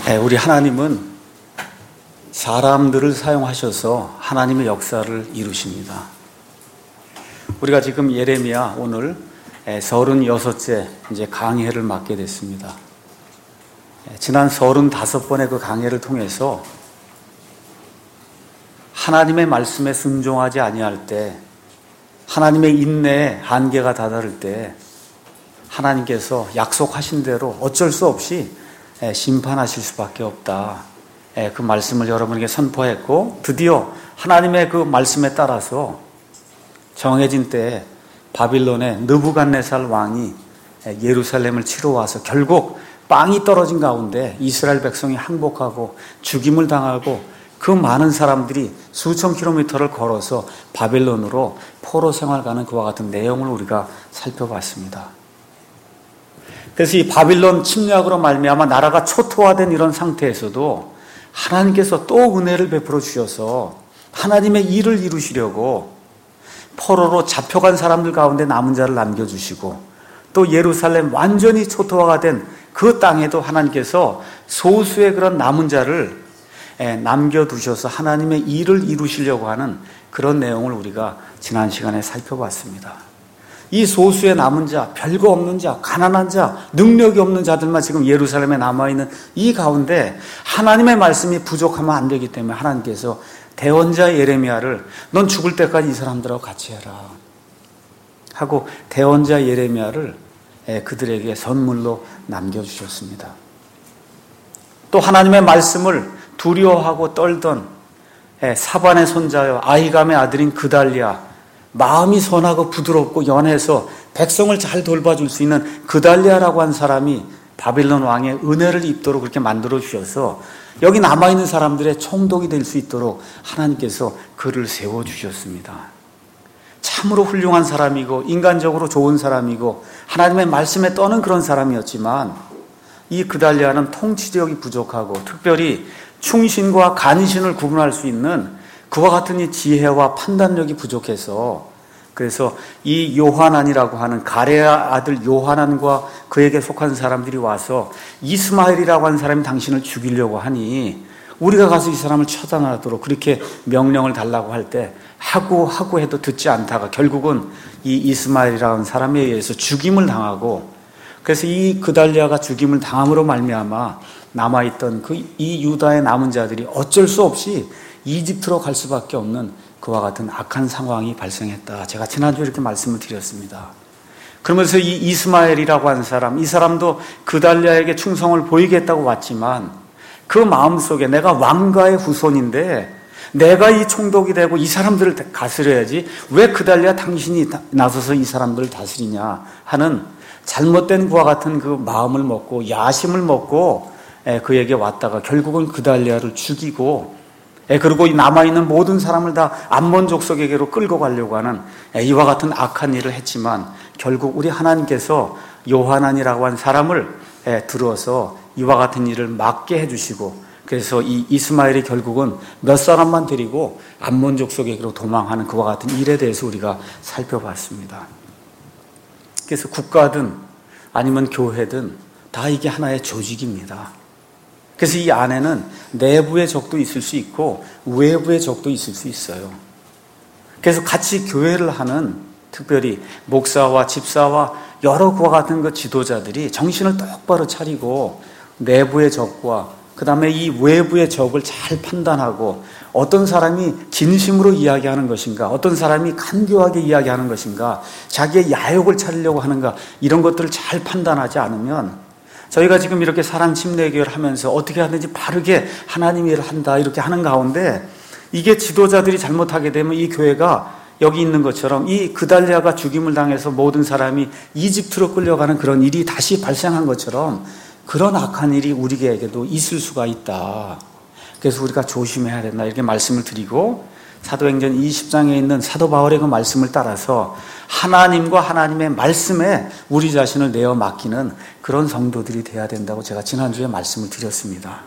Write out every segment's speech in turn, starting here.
우리 하나님은 사람들을 사용하셔서 하나님의 역사를 이루십니다. 우리가 지금 예레미야 오늘 36째 이제 강해를 맡게 됐습니다. 지난 35번의 그 강해를 통해서 하나님의 말씀에 순종하지 아니할 때, 하나님의 인내에 한계가 다다를 때 하나님께서 약속하신 대로 어쩔 수 없이 심판하실 수밖에 없다. 그 말씀을 여러분에게 선포했고, 드디어 하나님의 그 말씀에 따라서 정해진 때에 바빌론의 느부갓네살 왕이 예루살렘을 치러 와서 결국 빵이 떨어진 가운데 이스라엘 백성이 항복하고 죽임을 당하고 그 많은 사람들이 수천 킬로미터를 걸어서 바빌론으로 포로 생활 가는 그와 같은 내용을 우리가 살펴봤습니다. 그래서 이 바빌론 침략으로 말미암아 나라가 초토화된 이런 상태에서도 하나님께서 또 은혜를 베풀어 주셔서 하나님의 일을 이루시려고 포로로 잡혀간 사람들 가운데 남은 자를 남겨주시고, 또 예루살렘 완전히 초토화가 된 그 땅에도 하나님께서 소수의 그런 남은 자를 남겨두셔서 하나님의 일을 이루시려고 하는 그런 내용을 우리가 지난 시간에 살펴봤습니다. 이 소수의 남은 자, 별거 없는 자, 가난한 자, 능력이 없는 자들만 지금 예루살렘에 남아있는 이 가운데 하나님의 말씀이 부족하면 안 되기 때문에 하나님께서 대언자 예레미야를 넌 죽을 때까지 이 사람들하고 같이 해라 하고 대언자 예레미야를 그들에게 선물로 남겨주셨습니다. 또 하나님의 말씀을 두려워하고 떨던 사반의 손자여 아히감의 아들인 그달리아, 마음이 선하고 부드럽고 연해서 백성을 잘 돌봐줄 수 있는 그달리아라고 한 사람이 바빌론 왕의 은혜를 입도록 그렇게 만들어 주셔서 여기 남아있는 사람들의 총독이 될 수 있도록 하나님께서 그를 세워주셨습니다. 참으로 훌륭한 사람이고 인간적으로 좋은 사람이고 하나님의 말씀에 떠는 그런 사람이었지만 이 그달리아는 통치력이 부족하고 특별히 충신과 간신을 구분할 수 있는 그와 같은 이 지혜와 판단력이 부족해서, 그래서 이 요하난이라고 하는 가레아 아들 요하난과 그에게 속한 사람들이 와서 이스마엘이라고 하는 사람이 당신을 죽이려고 하니 우리가 가서 이 사람을 처단하도록 그렇게 명령을 달라고 할 때 하고 해도 듣지 않다가 결국은 이 이스마엘이라는 사람에 의해서 죽임을 당하고, 그래서 이 그달리아가 죽임을 당함으로 말미암아 남아있던 이 유다의 남은 자들이 어쩔 수 없이 이집트로 갈 수밖에 없는 그와 같은 악한 상황이 발생했다. 제가 지난주에 이렇게 말씀을 드렸습니다. 그러면서 이 이스마엘이라고 하는 사람, 이 사람도 그달리아에게 충성을 보이겠다고 왔지만 그 마음속에 내가 왕가의 후손인데 내가 이 총독이 되고 이 사람들을 다스려야지 왜 그달리아 당신이 나서서 이 사람들을 다스리냐 하는 잘못된 그와 같은 그 마음을 먹고 야심을 먹고 그에게 왔다가 결국은 그달리아를 죽이고, 그리고 남아있는 모든 사람을 다 암몬 족속에게로 끌고 가려고 하는 이와 같은 악한 일을 했지만 결국 우리 하나님께서 요하난이라고 한 사람을 들어서 이와 같은 일을 막게 해주시고, 그래서 이 이스마엘이 결국은 몇 사람만 데리고 암몬 족속에게로 도망하는 그와 같은 일에 대해서 우리가 살펴봤습니다. 그래서 국가든 아니면 교회든 다 이게 하나의 조직입니다. 그래서 이 안에는 내부의 적도 있을 수 있고 외부의 적도 있을 수 있어요. 그래서 같이 교회를 하는 특별히 목사와 집사와 여러 그와 같은 그 지도자들이 정신을 똑바로 차리고 내부의 적과 그 다음에 이 외부의 적을 잘 판단하고 어떤 사람이 진심으로 이야기하는 것인가, 어떤 사람이 간교하게 이야기하는 것인가, 자기의 야욕을 차리려고 하는가, 이런 것들을 잘 판단하지 않으면 저희가 지금 이렇게 사랑 침례교회를 하면서 어떻게 하든지 바르게 하나님 일을 한다 이렇게 하는 가운데 이게 지도자들이 잘못하게 되면 이 교회가 여기 있는 것처럼 이 그달리아가 죽임을 당해서 모든 사람이 이집트로 끌려가는 그런 일이 다시 발생한 것처럼 그런 악한 일이 우리에게도 있을 수가 있다. 그래서 우리가 조심해야 된다 이렇게 말씀을 드리고, 사도행전 20장에 있는 사도 바울의 그 말씀을 따라서 하나님과 하나님의 말씀에 우리 자신을 내어 맡기는 그런 성도들이 돼야 된다고 제가 지난주에 말씀을 드렸습니다.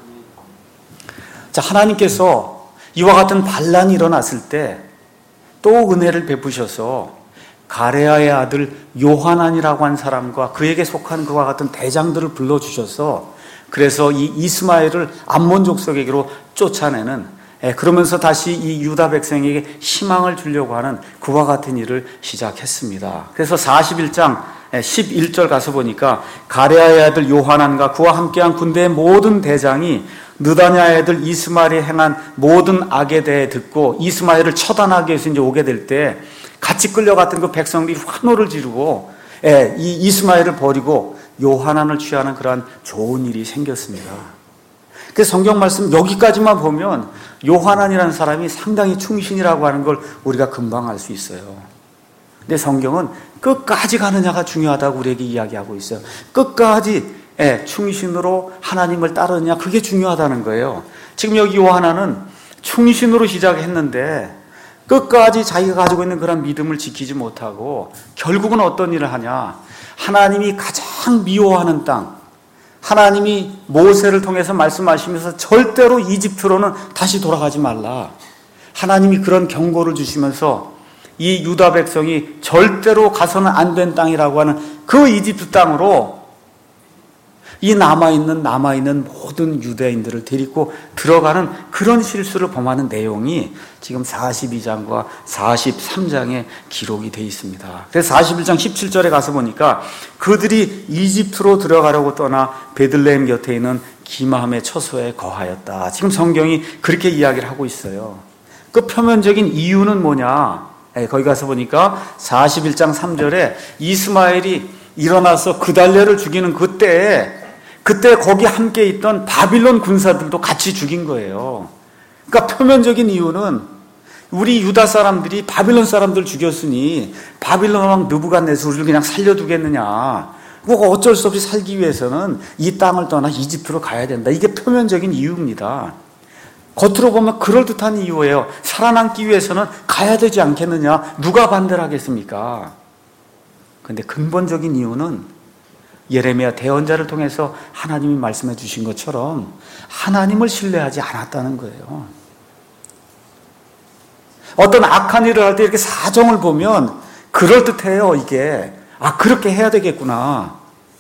자, 하나님께서 이와 같은 반란이 일어났을 때 또 은혜를 베푸셔서 가레아의 아들 요하난이라고 한 사람과 그에게 속한 그와 같은 대장들을 불러주셔서 그래서 이 이스마엘을 암몬 족속에게로 쫓아내는, 그러면서 다시 이 유다 백성에게 희망을 주려고 하는 그와 같은 일을 시작했습니다. 그래서 41장 11절 가서 보니까 가레아의 아들 요하난과 그와 함께한 군대의 모든 대장이 느다냐의 아들 이스마엘이 행한 모든 악에 대해 듣고 이스마엘을 처단하기 위해서 이제 오게 될 때 같이 끌려갔던 그 백성들이 환호를 지르고 이 이스마엘을 버리고 요하난을 취하는 그러한 좋은 일이 생겼습니다. 그래서 성경 말씀 여기까지만 보면 요하난이라는 사람이 상당히 충신이라고 하는 걸 우리가 금방 알 수 있어요. 근데 성경은 끝까지 가느냐가 중요하다고 우리에게 이야기하고 있어요. 끝까지 충신으로 하나님을 따르느냐, 그게 중요하다는 거예요. 지금 여기 요하난은 충신으로 시작했는데 끝까지 자기가 가지고 있는 그런 믿음을 지키지 못하고 결국은 어떤 일을 하냐, 하나님이 가장 미워하는 땅, 하나님이 모세를 통해서 말씀하시면서 절대로 이집트로는 다시 돌아가지 말라, 하나님이 그런 경고를 주시면서 이 유다 백성이 절대로 가서는 안 된 땅이라고 하는 그 이집트 땅으로 이 남아있는 모든 유대인들을 데리고 들어가는 그런 실수를 범하는 내용이 지금 42장과 43장에 기록이 되어 있습니다. 그래서 41장 17절에 가서 보니까 그들이 이집트로 들어가려고 떠나 베들레헴 곁에 있는 기마함의 처소에 거하였다. 지금 성경이 그렇게 이야기를 하고 있어요. 그 표면적인 이유는 뭐냐? 거기 가서 보니까 41장 3절에 이스마엘이 일어나서 그달랴를 죽이는 그때 거기 함께 있던 바빌론 군사들도 같이 죽인 거예요. 그러니까 표면적인 이유는 우리 유다 사람들이 바빌론 사람들 죽였으니 바빌론 왕 느부갓네살을 그냥 살려두겠느냐, 뭐 어쩔 수 없이 살기 위해서는 이 땅을 떠나 이집트로 가야 된다. 이게 표면적인 이유입니다. 겉으로 보면 그럴듯한 이유예요. 살아남기 위해서는 가야 되지 않겠느냐, 누가 반대를 하겠습니까? 그런데 근본적인 이유는 예레미야 대언자를 통해서 하나님이 말씀해 주신 것처럼 하나님을 신뢰하지 않았다는 거예요. 어떤 악한 일을 할 때 이렇게 사정을 보면 그럴듯해요. 이게 그렇게 해야 되겠구나.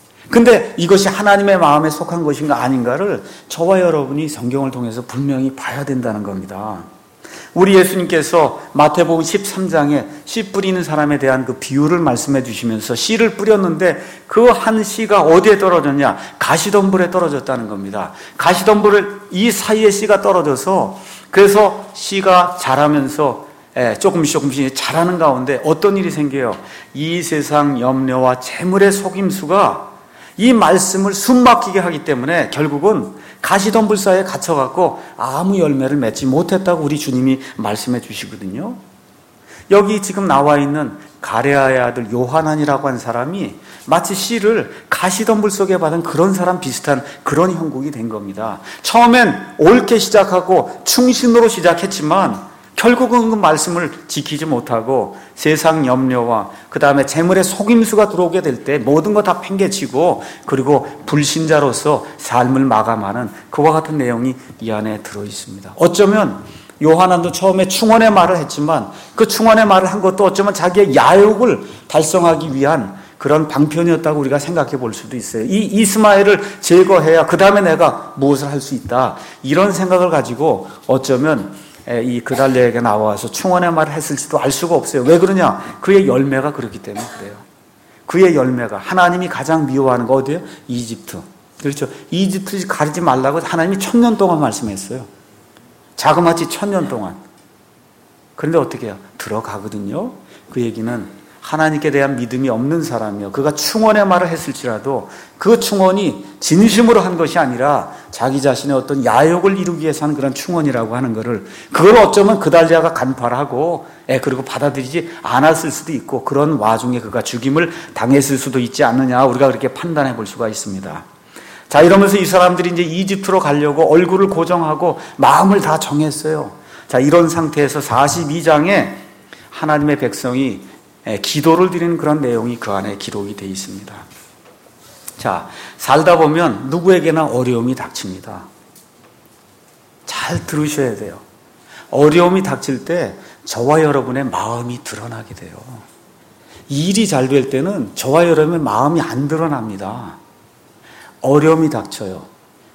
근데 이것이 하나님의 마음에 속한 것인가 아닌가를 저와 여러분이 성경을 통해서 분명히 봐야 된다는 겁니다. 우리 예수님께서 마태복음 13장에 씨 뿌리는 사람에 대한 그 비유를 말씀해 주시면서 씨를 뿌렸는데 그 한 씨가 어디에 떨어졌냐? 가시덤불에 떨어졌다는 겁니다. 가시덤불을 이 사이에 씨가 떨어져서 그래서 씨가 자라면서 조금씩 자라는 가운데 어떤 일이 생겨요? 이 세상 염려와 재물의 속임수가 이 말씀을 숨막히게 하기 때문에 결국은 가시덤불 사이에 갇혀갖고 아무 열매를 맺지 못했다고 우리 주님이 말씀해 주시거든요. 여기 지금 나와 있는 가레아의 아들 요하난이라고 한 사람이 마치 씨를 가시덤불 속에 받은 그런 사람 비슷한 그런 형국이 된 겁니다. 처음엔 옳게 시작하고 충신으로 시작했지만 결국은 그 말씀을 지키지 못하고 세상 염려와 그 다음에 재물의 속임수가 들어오게 될 때 모든 거 다 팽개치고 그리고 불신자로서 삶을 마감하는 그와 같은 내용이 이 안에 들어 있습니다. 어쩌면 요하난도 처음에 충원의 말을 했지만 그 충원의 말을 한 것도 어쩌면 자기의 야욕을 달성하기 위한 그런 방편이었다고 우리가 생각해 볼 수도 있어요. 이 이스마엘을 제거해야 그 다음에 내가 무엇을 할 수 있다, 이런 생각을 가지고 어쩌면 이 그달랴에게 나와서 충원의 말을 했을지도 알 수가 없어요. 왜 그러냐? 그의 열매가 그렇기 때문에 그래요. 그의 열매가 하나님이 가장 미워하는 거 어디예요? 이집트. 그렇죠. 이집트 가리지 말라고 하나님이 1000년 동안 말씀했어요. 자그마치 1000년 동안. 그런데 어떻게 해요? 들어가거든요. 그 얘기는 하나님께 대한 믿음이 없는 사람이요, 그가 충원의 말을 했을지라도 그 충원이 진심으로 한 것이 아니라 자기 자신의 어떤 야욕을 이루기 위해서 하는 그런 충원이라고 하는 것을, 그걸 어쩌면 그달랴가 간파하고 그리고 받아들이지 않았을 수도 있고 그런 와중에 그가 죽임을 당했을 수도 있지 않느냐, 우리가 그렇게 판단해 볼 수가 있습니다. 자, 이러면서 이 사람들이 이제 이집트로 가려고 얼굴을 고정하고 마음을 다 정했어요. 자, 이런 상태에서 42장에 하나님의 백성이 기도를 드리는 그런 내용이 그 안에 기록이 되어 있습니다. 자, 살다 보면 누구에게나 어려움이 닥칩니다. 잘 들으셔야 돼요. 어려움이 닥칠 때 저와 여러분의 마음이 드러나게 돼요. 일이 잘 될 때는 저와 여러분의 마음이 안 드러납니다. 어려움이 닥쳐요.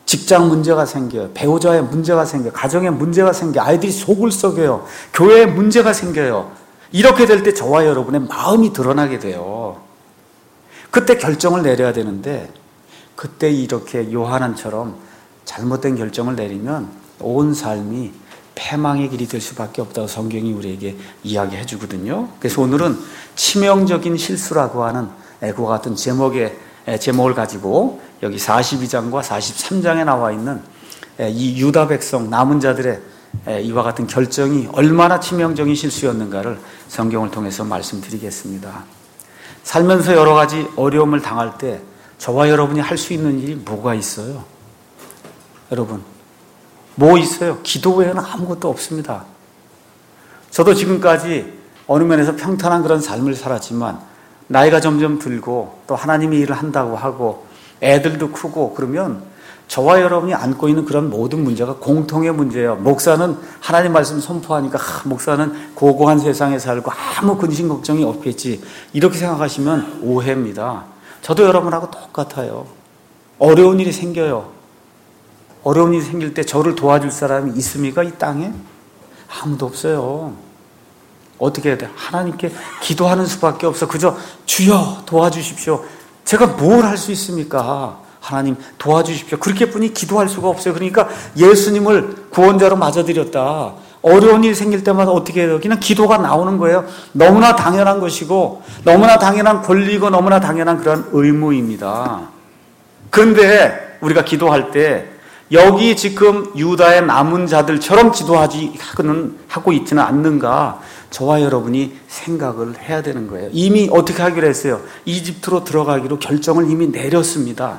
직장 문제가 생겨요. 배우자의 문제가 생겨요. 가정에 문제가 생겨요. 아이들이 속을 썩여요. 교회에 문제가 생겨요. 이렇게 될 때 저와 여러분의 마음이 드러나게 돼요. 그때 결정을 내려야 되는데 그때 이렇게 요한처럼 잘못된 결정을 내리면 온 삶이 패망의 길이 될 수밖에 없다고 성경이 우리에게 이야기해 주거든요. 그래서 오늘은 치명적인 실수라고 하는 그와 같은 제목을 가지고 여기 42장과 43장에 나와 있는 이 유다 백성 남은 자들의 이와 같은 결정이 얼마나 치명적인 실수였는가를 성경을 통해서 말씀드리겠습니다. 살면서 여러 가지 어려움을 당할 때 저와 여러분이 할 수 있는 일이 뭐가 있어요? 여러분, 뭐 있어요? 기도 외에는 아무것도 없습니다. 저도 지금까지 어느 면에서 평탄한 그런 삶을 살았지만 나이가 점점 들고 또 하나님의 일을 한다고 하고 애들도 크고 그러면 저와 여러분이 안고 있는 그런 모든 문제가 공통의 문제예요. 목사는 하나님 말씀 선포하니까 목사는 고고한 세상에 살고 아무 근심 걱정이 없겠지, 이렇게 생각하시면 오해입니다. 저도 여러분하고 똑같아요. 어려운 일이 생겨요. 어려운 일이 생길 때 저를 도와줄 사람이 있습니까? 이 땅에? 아무도 없어요. 어떻게 해야 돼? 하나님께 기도하는 수밖에 없어. 그저 주여 도와주십시오. 제가 뭘 할 수 있습니까? 하나님 도와주십시오. 그렇게뿐이 기도할 수가 없어요. 그러니까 예수님을 구원자로 맞아들였다. 어려운 일이 생길 때마다 어떻게 해요? 그냥 기도가 나오는 거예요. 너무나 당연한 것이고 너무나 당연한 권리고 너무나 당연한 그런 의무입니다. 그런데 우리가 기도할 때 여기 지금 유다의 남은 자들처럼 하고 있지는 않는가, 저와 여러분이 생각을 해야 되는 거예요. 이미 어떻게 하기로 했어요? 이집트로 들어가기로 결정을 이미 내렸습니다.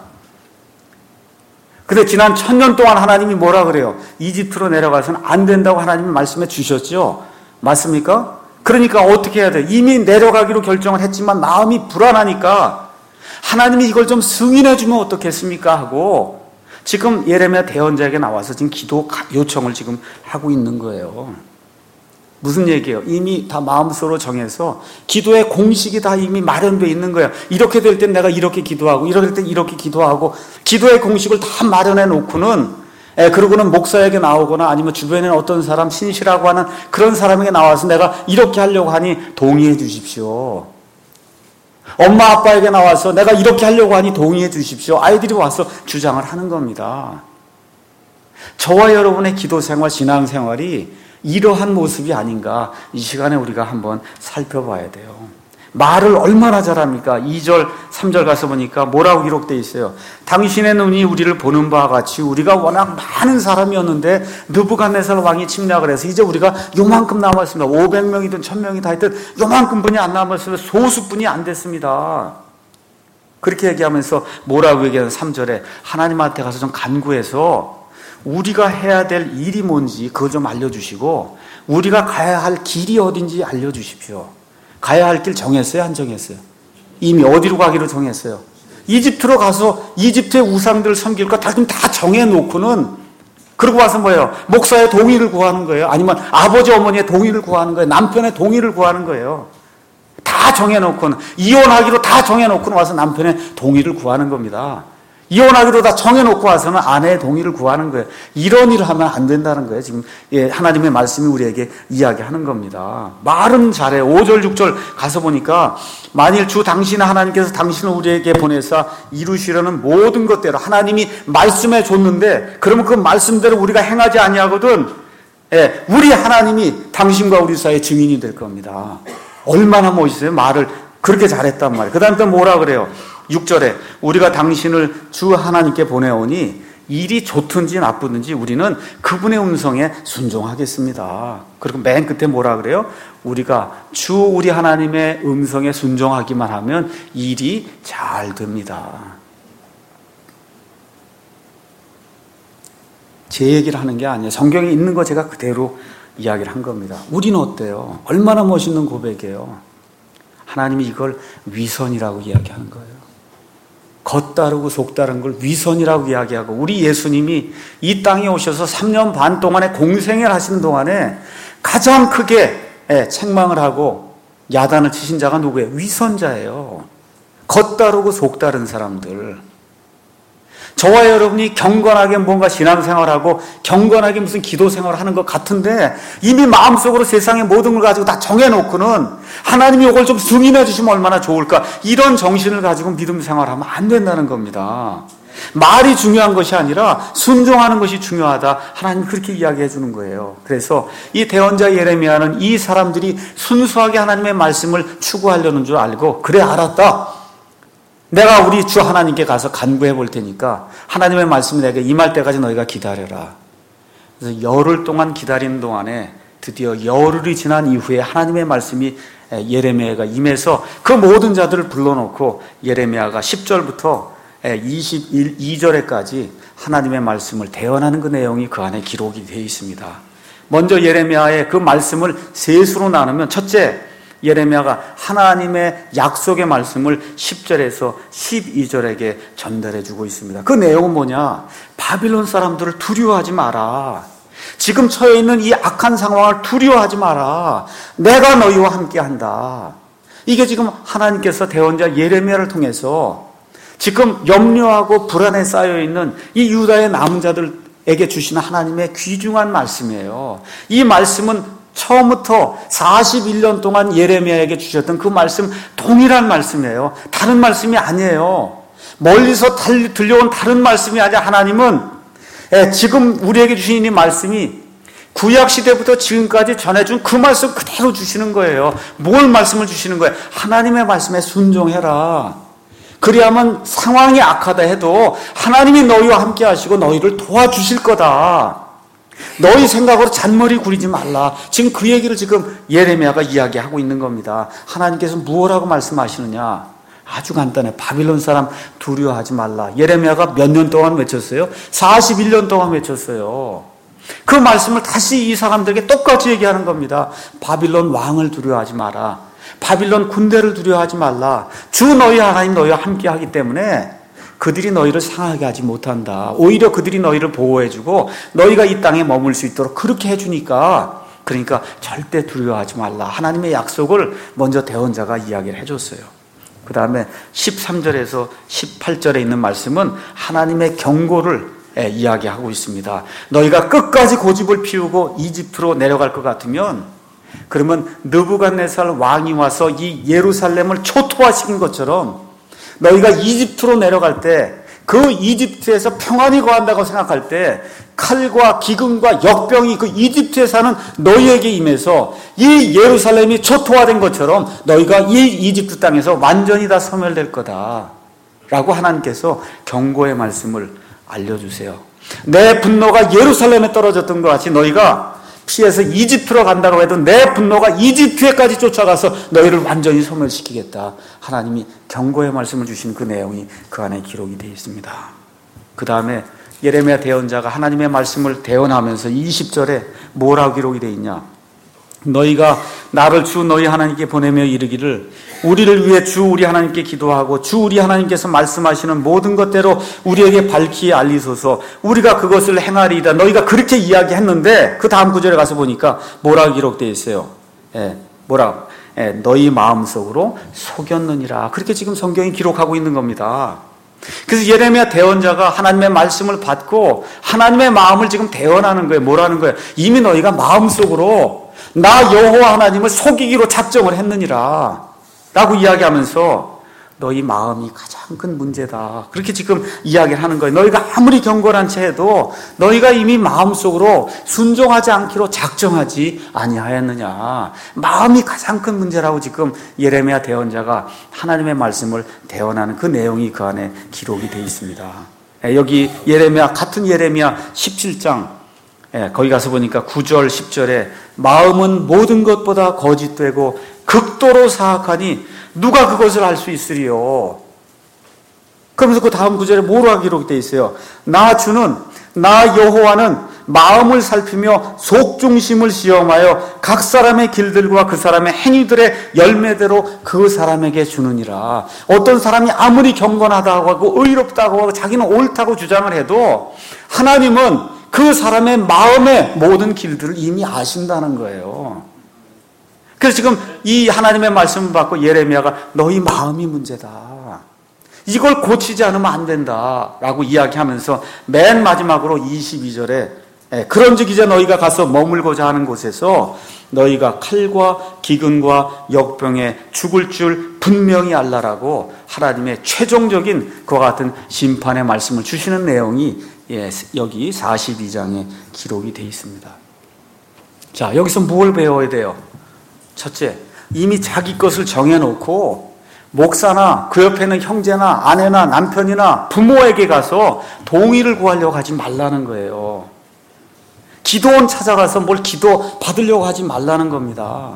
근데 지난 1000년 동안 하나님이 뭐라 그래요? 이집트로 내려가서는 안 된다고 하나님이 말씀해 주셨죠? 맞습니까? 그러니까 어떻게 해야 돼요? 이미 내려가기로 결정을 했지만 마음이 불안하니까 하나님이 이걸 좀 승인해 주면 어떻겠습니까? 하고 지금 예레미야 대언자에게 나와서 지금 기도 요청을 지금 하고 있는 거예요. 무슨 얘기예요? 이미 다 마음속으로 정해서 기도의 공식이 다 이미 마련되어 있는 거예요. 이렇게 될 땐 내가 이렇게 기도하고 이렇게 될 땐 이렇게 기도하고 기도의 공식을 다 마련해 놓고는 그러고는 목사에게 나오거나 아니면 주변에 어떤 사람 신시라고 하는 그런 사람에게 나와서 내가 이렇게 하려고 하니 동의해 주십시오. 엄마 아빠에게 나와서 내가 이렇게 하려고 하니 동의해 주십시오. 아이들이 와서 주장을 하는 겁니다. 저와 여러분의 기도 생활, 신앙 생활이 이러한 모습이 아닌가, 이 시간에 우리가 한번 살펴봐야 돼요. 말을 얼마나 잘합니까? 2절, 3절 가서 보니까 뭐라고 기록되어 있어요? 당신의 눈이 우리를 보는 바와 같이 우리가 워낙 많은 사람이었는데 느부갓네살 왕이 침략을 해서 이제 우리가 요만큼 남았습니다. 500명이든 1000명이 다 있든 요만큼 분이 안 남았으면 소수뿐이 안 됐습니다. 그렇게 얘기하면서 뭐라고 얘기하는 3절에 하나님한테 가서 좀 간구해서 우리가 해야 될 일이 뭔지 그거 좀 알려주시고 우리가 가야 할 길이 어딘지 알려주십시오. 가야 할 길 정했어요? 안 정했어요? 이미 어디로 가기로 정했어요? 이집트로 가서 이집트의 우상들 섬길 거 다 정해놓고는 그러고 와서 뭐예요? 목사의 동의를 구하는 거예요? 아니면 아버지 어머니의 동의를 구하는 거예요? 남편의 동의를 구하는 거예요? 다 정해놓고는, 이혼하기로 다 정해놓고는 와서 남편의 동의를 구하는 겁니다. 이혼하기로 다 정해놓고 와서는 아내의 동의를 구하는 거예요. 이런 일을 하면 안 된다는 거예요. 지금 하나님의 말씀이 우리에게 이야기하는 겁니다. 말은 잘해요. 5절 6절 가서 보니까 만일 주 당신 하나님께서 당신을 우리에게 보내사 이루시려는 모든 것대로 하나님이 말씀해 줬는데 그러면 그 말씀대로 우리가 행하지 아니하거든 우리 하나님이 당신과 우리 사이의 증인이 될 겁니다. 얼마나 멋있어요. 말을 그렇게 잘했단 말이에요. 그 다음에 또 뭐라 그래요? 6절에 우리가 당신을 주 하나님께 보내오니 일이 좋든지 나쁘든지 우리는 그분의 음성에 순종하겠습니다. 그리고 맨 끝에 뭐라 그래요? 우리가 주 우리 하나님의 음성에 순종하기만 하면 일이 잘 됩니다. 제 얘기를 하는 게 아니에요. 성경에 있는 거 제가 그대로 이야기를 한 겁니다. 우리는 어때요? 얼마나 멋있는 고백이에요. 하나님이 이걸 위선이라고 이야기하는 거예요. 겉다르고 속다른 걸 위선이라고 이야기하고, 우리 예수님이 이 땅에 오셔서 3년 반 동안에 공생애를 하시는 동안에 가장 크게 책망을 하고 야단을 치신 자가 누구예요? 위선자예요. 겉다르고 속다른 사람들. 저와 여러분이 경건하게 뭔가 신앙생활하고 경건하게 무슨 기도생활을 하는 것 같은데 이미 마음속으로 세상의 모든 걸 가지고 다 정해놓고는 하나님이 이걸 좀 승인해 주시면 얼마나 좋을까, 이런 정신을 가지고 믿음 생활하면 안 된다는 겁니다. 말이 중요한 것이 아니라 순종하는 것이 중요하다. 하나님 그렇게 이야기해 주는 거예요. 그래서 이 대언자 예레미야는 이 사람들이 순수하게 하나님의 말씀을 추구하려는 줄 알고, 그래 알았다, 내가 우리 주 하나님께 가서 간구해 볼 테니까 하나님의 말씀이 내게 임할 때까지 너희가 기다려라. 그래서 열흘 동안 기다리는 동안에 드디어 열흘이 지난 이후에 하나님의 말씀이 예레미야가 임해서 그 모든 자들을 불러놓고 예레미야가 10절부터 22절에까지 하나님의 말씀을 대언하는 그 내용이 그 안에 기록이 되어 있습니다. 먼저 예레미야의 그 말씀을 세 수로 나누면, 첫째, 예레미야가 하나님의 약속의 말씀을 10절에서 12절에게 전달해 주고 있습니다. 그 내용은 뭐냐? 바빌론 사람들을 두려워하지 마라. 지금 처해 있는 이 악한 상황을 두려워하지 마라. 내가 너희와 함께 한다. 이게 지금 하나님께서 대언자 예레미야를 통해서 지금 염려하고 불안에 쌓여 있는 이 유다의 남은 자들에게 주시는 하나님의 귀중한 말씀이에요. 이 말씀은 처음부터 41년 동안 예레미야에게 주셨던 그 말씀 동일한 말씀이에요. 다른 말씀이 아니에요. 멀리서 들려온 다른 말씀이 아니라 하나님은 지금 우리에게 주신 이 말씀이 구약시대부터 지금까지 전해준 그 말씀 그대로 주시는 거예요. 뭘 말씀을 주시는 거예요? 하나님의 말씀에 순종해라. 그리하면 상황이 악하다 해도 하나님이 너희와 함께 하시고 너희를 도와주실 거다. 너희 생각으로 잔머리 구리지 말라. 지금 그 얘기를 지금 예레미야가 이야기하고 있는 겁니다. 하나님께서 무엇라고 말씀하시느냐? 아주 간단해. 바빌론 사람 두려워하지 말라. 예레미야가 몇 년 동안 외쳤어요? 41년 동안 외쳤어요. 그 말씀을 다시 이 사람들에게 똑같이 얘기하는 겁니다. 바빌론 왕을 두려워하지 마라. 바빌론 군대를 두려워하지 말라. 주 너희 하나님 너희와 함께 하기 때문에 그들이 너희를 상하게 하지 못한다. 오히려 그들이 너희를 보호해주고 너희가 이 땅에 머물 수 있도록 그렇게 해주니까, 그러니까 절대 두려워하지 말라. 하나님의 약속을 먼저 대언자가 이야기를 해줬어요. 그 다음에 13절에서 18절에 있는 말씀은 하나님의 경고를 이야기하고 있습니다. 너희가 끝까지 고집을 피우고 이집트로 내려갈 것 같으면, 그러면 느부갓네살 왕이 와서 이 예루살렘을 초토화시킨 것처럼 너희가 이집트로 내려갈 때, 그 이집트에서 평안히 거한다고 생각할 때 칼과 기근과 역병이 그 이집트에 사는 너희에게 임해서 이 예루살렘이 초토화된 것처럼 너희가 이 이집트 땅에서 완전히 다 소멸될 거다 라고 하나님께서 경고의 말씀을 알려주세요. 내 분노가 예루살렘에 떨어졌던 것 같이 너희가 피해서 이집트로 간다고 해도 내 분노가 이집트에까지 쫓아가서 너희를 완전히 소멸시키겠다. 하나님이 경고의 말씀을 주신 그 내용이 그 안에 기록이 되어 있습니다. 그 다음에 예레미야 대언자가 하나님의 말씀을 대언하면서 20절에 뭐라고 기록이 되어 있냐? 너희가 나를 주 너희 하나님께 보내며 이르기를 우리를 위해 주 우리 하나님께 기도하고 주 우리 하나님께서 말씀하시는 모든 것대로 우리에게 밝히 알리소서. 우리가 그것을 행하리이다. 너희가 그렇게 이야기했는데 그 다음 구절에 가서 보니까 뭐라고 기록되어 있어요? 뭐라고? 너희 마음속으로 속였느니라. 그렇게 지금 성경이 기록하고 있는 겁니다. 그래서 예레미야 대언자가 하나님의 말씀을 받고 하나님의 마음을 지금 대언하는 거예요. 뭐라는 거예요? 이미 너희가 마음속으로 나 여호와 하나님을 속이기로 작정을 했느니라 라고 이야기하면서 너희 마음이 가장 큰 문제다. 그렇게 지금 이야기를 하는 거예요. 너희가 아무리 경건한 채 해도 너희가 이미 마음속으로 순종하지 않기로 작정하지 아니하였느냐. 마음이 가장 큰 문제라고 지금 예레미야 대언자가 하나님의 말씀을 대언하는 그 내용이 그 안에 기록이 되어 있습니다. 여기 예레미야, 같은 예레미야 17장 거기 가서 보니까 9절 10절에 마음은 모든 것보다 거짓되고 극도로 사악하니 누가 그것을 알 수 있으리요. 그러면서 그 다음 구절에 뭐라고 기록되어 있어요? 나 여호와는 마음을 살피며 속중심을 시험하여 각 사람의 길들과 그 사람의 행위들의 열매대로 그 사람에게 주느니라. 어떤 사람이 아무리 경건하다고 하고 의롭다고 하고 자기는 옳다고 주장을 해도 하나님은 그 사람의 마음의 모든 길들을 이미 아신다는 거예요. 그래서 지금 이 하나님의 말씀을 받고 예레미야가 너희 마음이 문제다. 이걸 고치지 않으면 안 된다라고 이야기하면서 맨 마지막으로 22절에 그런즉 이제 너희가 가서 머물고자 하는 곳에서 너희가 칼과 기근과 역병에 죽을 줄 분명히 알라라고 하나님의 최종적인 그와 같은 심판의 말씀을 주시는 내용이 여기 42장에 기록이 되어 있습니다. 자, 여기서 뭘 배워야 돼요? 첫째, 이미 자기 것을 정해놓고 목사나 그 옆에 있는 형제나 아내나 남편이나 부모에게 가서 동의를 구하려고 하지 말라는 거예요. 기도원 찾아가서 뭘 기도 받으려고 하지 말라는 겁니다.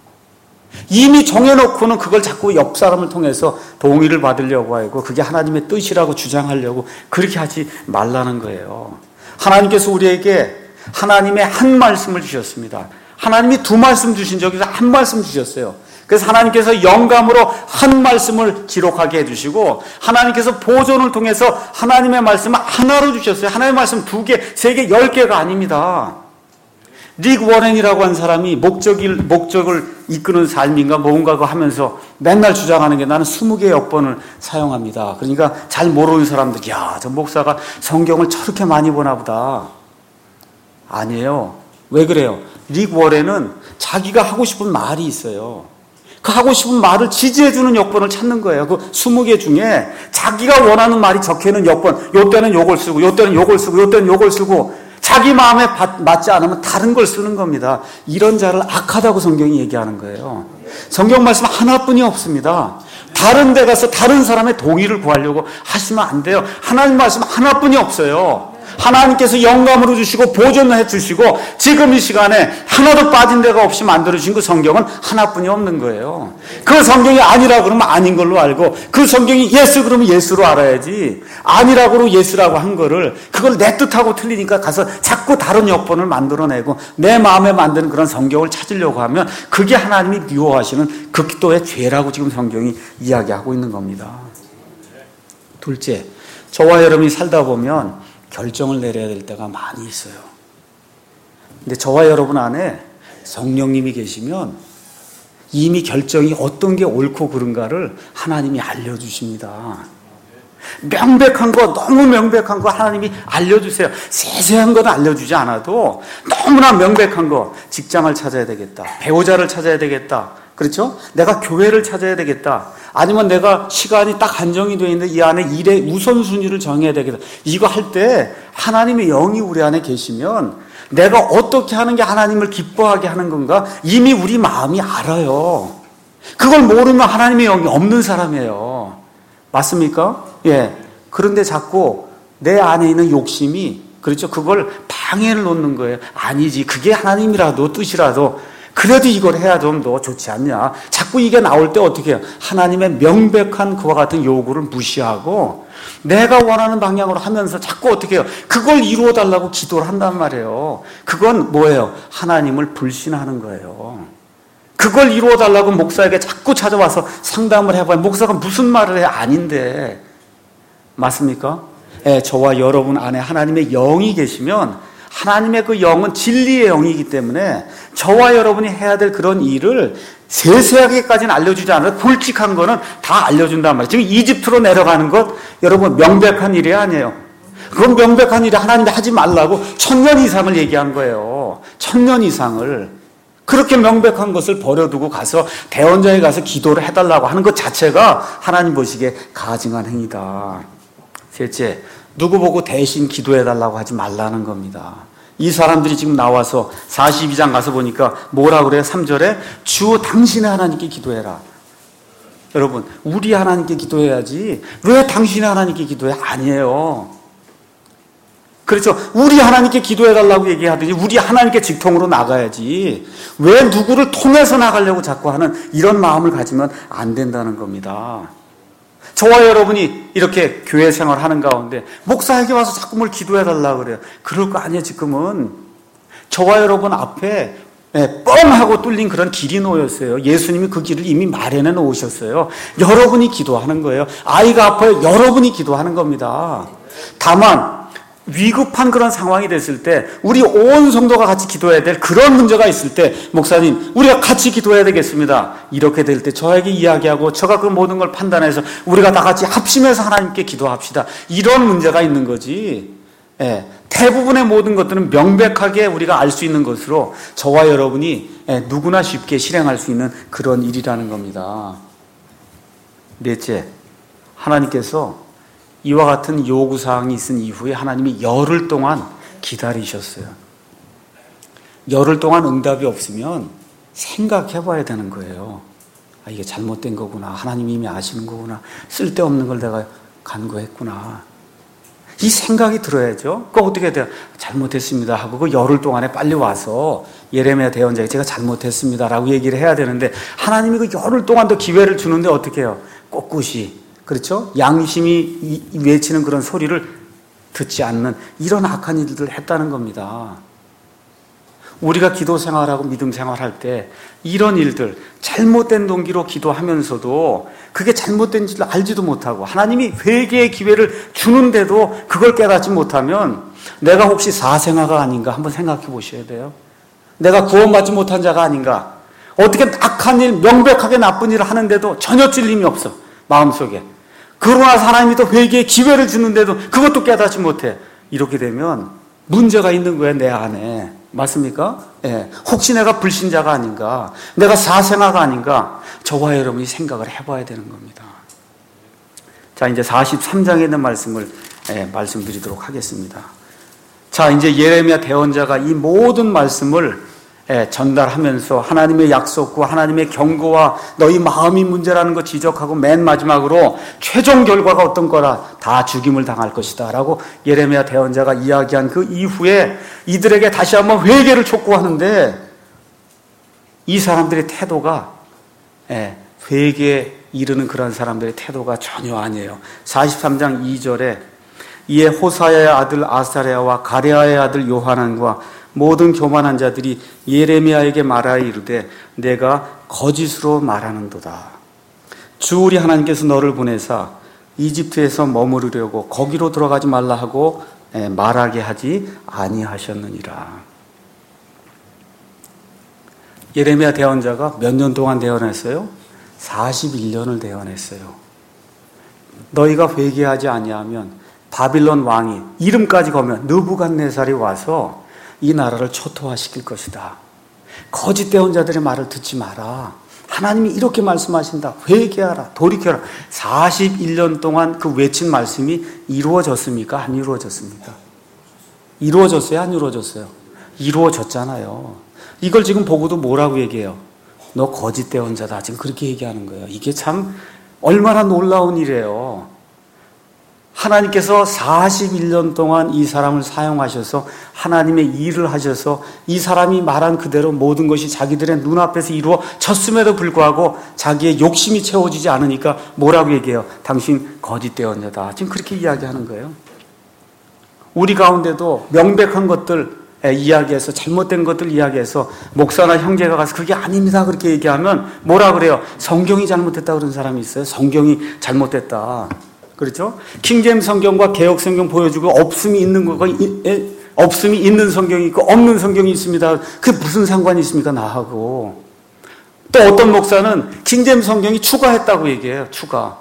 이미 정해놓고는 그걸 자꾸 옆 사람을 통해서 동의를 받으려고 하고 그게 하나님의 뜻이라고 주장하려고 그렇게 하지 말라는 거예요. 하나님께서 우리에게 하나님의 한 말씀을 주셨습니다. 하나님이 두 말씀 주신 적이 한 말씀 주셨어요. 그래서 하나님께서 영감으로 한 말씀을 기록하게 해주시고 하나님께서 보존을 통해서 하나님의 말씀을 하나로 주셨어요. 하나님의 말씀 2개, 3개, 10개가 아닙니다. 릭 워렌이라고 한 사람이 목적을 이끄는 삶인가 뭔가 하면서 맨날 주장하는 게 나는 20개의 역번을 사용합니다. 그러니까 잘 모르는 사람들, 야, 저 목사가 성경을 저렇게 많이 보나 보다. 아니에요. 왜 그래요? 릭 워렌은 자기가 하고 싶은 말이 있어요. 그 하고 싶은 말을 지지해주는 역번을 찾는 거예요. 그 20개 중에 자기가 원하는 말이 적혀있는 역번, 요때는 요걸 쓰고, 요때는 요걸 쓰고, 요때는 요걸 쓰고, 자기 마음에 맞지 않으면 다른 걸 쓰는 겁니다. 이런 자를 악하다고 성경이 얘기하는 거예요. 성경 말씀 하나뿐이 없습니다. 다른 데 가서 다른 사람의 동의를 구하려고 하시면 안 돼요. 하나님 말씀 하나뿐이 없어요. 하나님께서 영감으로 주시고 보존해 주시고 지금 이 시간에 하나도 빠진 데가 없이 만들어주신 그 성경은 하나뿐이 없는 거예요. 그 성경이 아니라 그러면 아닌 걸로 알고 그 성경이 예수 그러면 예수로 알아야지 아니라고 그러고 예수라고 한 거를 그걸 내 뜻하고 틀리니까 가서 자꾸 다른 역본을 만들어내고 내 마음에 만드는 그런 성경을 찾으려고 하면 그게 하나님이 미워하시는 극도의 죄라고 지금 성경이 이야기하고 있는 겁니다. 둘째, 저와 여러분이 살다 보면 결정을 내려야 될 때가 많이 있어요. 근데 저와 여러분 안에 성령님이 계시면 이미 결정이 어떤 게 옳고 그른가를 하나님이 알려주십니다. 명백한 거, 너무 명백한 거 하나님이 알려주세요. 세세한 건 알려주지 않아도 너무나 명백한 거, 직장을 찾아야 되겠다, 배우자를 찾아야 되겠다, 그렇죠? 내가 교회를 찾아야 되겠다. 아니면 내가 시간이 딱 한정이 되어 있는데 이 안에 일의 우선순위를 정해야 되겠다. 이거 할 때 하나님의 영이 우리 안에 계시면 내가 어떻게 하는 게 하나님을 기뻐하게 하는 건가 이미 우리 마음이 알아요. 그걸 모르면 하나님의 영이 없는 사람이에요. 맞습니까? 예. 그런데 자꾸 내 안에 있는 욕심이 그렇죠? 그걸 방해를 놓는 거예요. 아니지. 그게 하나님이라도 뜻이라도 그래도 이걸 해야 좀 더 좋지 않냐. 자꾸 이게 나올 때 어떻게 해요? 하나님의 명백한 그와 같은 요구를 무시하고 내가 원하는 방향으로 하면서 자꾸 어떻게 해요? 그걸 이루어달라고 기도를 한단 말이에요. 그건 뭐예요? 하나님을 불신하는 거예요. 그걸 이루어달라고 목사에게 자꾸 찾아와서 상담을 해봐요. 목사가 무슨 말을 해? 아닌데. 맞습니까? 예, 저와 여러분 안에 하나님의 영이 계시면 하나님의 그 영은 진리의 영이기 때문에 저와 여러분이 해야 될 그런 일을 세세하게까지는 알려주지 않아도 굵직한 거는 다 알려준단 말이에요. 지금 이집트로 내려가는 것 여러분 명백한 일이 아니에요. 그건 명백한 일이 하나님이 하지 말라고 1000년 이상을 얘기한 거예요. 1000년 이상을. 그렇게 명백한 것을 버려두고 가서 대원장에 가서 기도를 해달라고 하는 것 자체가 하나님 보시기에 가증한 행위다. 셋째, 누구 보고 대신 기도해달라고 하지 말라는 겁니다. 이 사람들이 지금 나와서 42장 가서 보니까 뭐라 그래요? 3절에 주 당신의 하나님께 기도해라. 여러분, 우리 하나님께 기도해야지 왜 당신의 하나님께 기도해? 아니에요. 그렇죠. 우리 하나님께 기도해달라고 얘기하든지 우리 하나님께 직통으로 나가야지 왜 누구를 통해서 나가려고 자꾸 하는 이런 마음을 가지면 안 된다는 겁니다. 저와 여러분이 이렇게 교회 생활하는 가운데 목사에게 와서 자꾸 뭘 기도해달라고 그래요. 그럴 거 아니에요. 지금은 저와 여러분 앞에 뻥하고 뚫린 그런 길이 놓였어요. 예수님이 그 길을 이미 마련해 놓으셨어요. 여러분이 기도하는 거예요. 아이가 아파요. 여러분이 기도하는 겁니다. 다만 위급한 그런 상황이 됐을 때 우리 온 성도가 같이 기도해야 될 그런 문제가 있을 때 목사님 우리가 같이 기도해야 되겠습니다. 이렇게 될 때 저에게 이야기하고 저가 그 모든 걸 판단해서 우리가 다 같이 합심해서 하나님께 기도합시다. 이런 문제가 있는 거지. 예, 대부분의 모든 것들은 명백하게 우리가 알 수 있는 것으로 저와 여러분이 누구나 쉽게 실행할 수 있는 그런 일이라는 겁니다. 넷째, 하나님께서 이와 같은 요구사항이 있은 이후에 하나님이 열흘 동안 기다리셨어요. 열흘 동안 응답이 없으면 생각해 봐야 되는 거예요. 아, 이게 잘못된 거구나. 하나님이 이미 아시는 거구나. 쓸데없는 걸 내가 간구했구나. 이 생각이 들어야죠. 그거 어떻게 해야 돼요? 잘못했습니다 하고 그 열흘 동안에 빨리 와서 예레미야 대언자에게 제가 잘못했습니다 라고 얘기를 해야 되는데 하나님이 그 열흘 동안 더 기회를 주는데 어떻게 해요? 꼿꼿이, 그렇죠? 양심이 외치는 그런 소리를 듣지 않는 이런 악한 일들을 했다는 겁니다. 우리가 기도 생활하고 믿음 생활할 때 이런 일들, 잘못된 동기로 기도하면서도 그게 잘못된 줄 알지도 못하고 하나님이 회개의 기회를 주는데도 그걸 깨닫지 못하면 내가 혹시 사생아가 아닌가 한번 생각해 보셔야 돼요. 내가 구원받지 못한 자가 아닌가. 어떻게 악한 일, 명백하게 나쁜 일을 하는데도 전혀 찔림이 없어, 마음속에. 그러나 하나님이 또 회개의 기회를 주는데도 그것도 깨닫지 못해. 이렇게 되면 문제가 있는 거예요, 내 안에. 맞습니까? 예. 혹시 내가 불신자가 아닌가? 내가 사생아가 아닌가? 저와 여러분이 생각을 해봐야 되는 겁니다. 자, 이제 43장에 있는 말씀을 말씀드리도록 하겠습니다. 자, 이제 예레미야 대언자가 이 모든 말씀을 전달하면서 하나님의 약속과 하나님의 경고와 너희 마음이 문제라는 거 지적하고 맨 마지막으로 최종 결과가 어떤 거라, 다 죽임을 당할 것이다 라고 예레미야 대언자가 이야기한 그 이후에 이들에게 다시 한번 회개를 촉구하는데 이 사람들의 태도가 회개에 이르는 그런 사람들의 태도가 전혀 아니에요. 43장 2절에 이에 호사야의 아들 아사랴와 가랴의 아들 요하난과 모든 교만한 자들이 예레미야에게 말하여 이르되 내가 거짓으로 말하는도다. 주 우리 하나님께서 너를 보내사 이집트에서 머무르려고 거기로 들어가지 말라 하고 말하게 하지 아니하셨느니라. 예레미야 대언자가 몇 년 동안 대언했어요? 41년을 대언했어요. 너희가 회개하지 아니하면 바빌론 왕이 이름까지 거면 느부갓네살이 와서 이 나라를 초토화시킬 것이다. 거짓 대언자들의 말을 듣지 마라. 하나님이 이렇게 말씀하신다. 회개하라. 돌이켜라. 41년 동안 그 외친 말씀이 이루어졌습니까? 안 이루어졌습니까? 이루어졌어요? 안 이루어졌어요? 이루어졌잖아요. 이걸 지금 보고도 뭐라고 얘기해요? 너 거짓 대언자다. 지금 그렇게 얘기하는 거예요. 이게 참 얼마나 놀라운 일이에요. 하나님께서 41년 동안 이 사람을 사용하셔서 하나님의 일을 하셔서 이 사람이 말한 그대로 모든 것이 자기들의 눈앞에서 이루어졌음에도 불구하고 자기의 욕심이 채워지지 않으니까 뭐라고 얘기해요? 당신 거짓 대언자다. 지금 그렇게 이야기하는 거예요. 우리 가운데도 명백한 것들 이야기해서 잘못된 것들 이야기해서 목사나 형제가 가서 그게 아닙니다 그렇게 얘기하면 뭐라 그래요? 성경이 잘못됐다 그런 사람이 있어요. 성경이 잘못됐다. 그렇죠? 킹제임스 성경과 개역 성경 보여주고 없음이 있는 거가 없음이 있는 성경이 있고 없는 성경이 있습니다. 그게 무슨 상관이 있습니까? 나하고. 또 어떤 목사는 킹제임스 성경이 추가했다고 얘기해요. 추가.